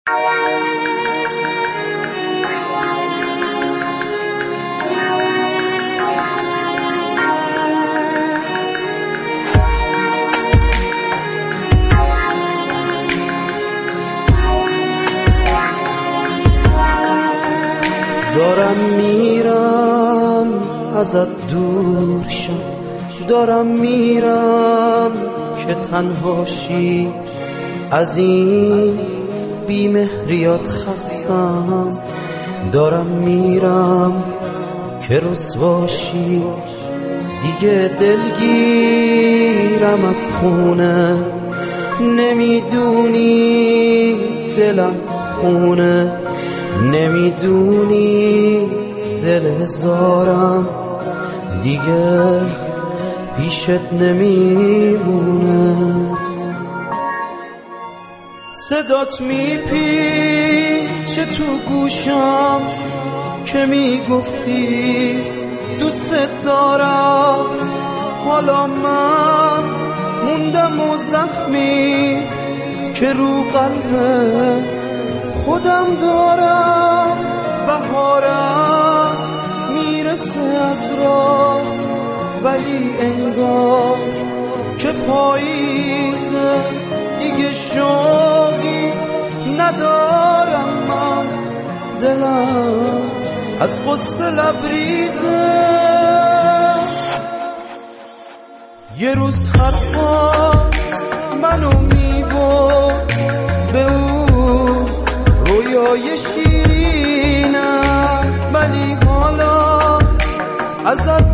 دارم میرم ازت دور شم، دارم میرم که تنهاشی، از این بیمهریات خستم. دارم میرم که رسواشی، دیگه دلگیرم از خونه. نمیدونی دلم خونه، نمیدونی دل هزارم دیگه پیشت نمیمونه. صدات میپیچه تو گوشم که میگفتی دوست دارم. حالا من موندم و زخمی که رو قلب خودم دارم. بهارت میرسه از راه ولی انگار که پاییزه، دیگه شوقی ندارم من، دلم از غصه لبریزه. یه روز حرفات منو میبرد به اون رویای شیرینم، ولی حالا ازت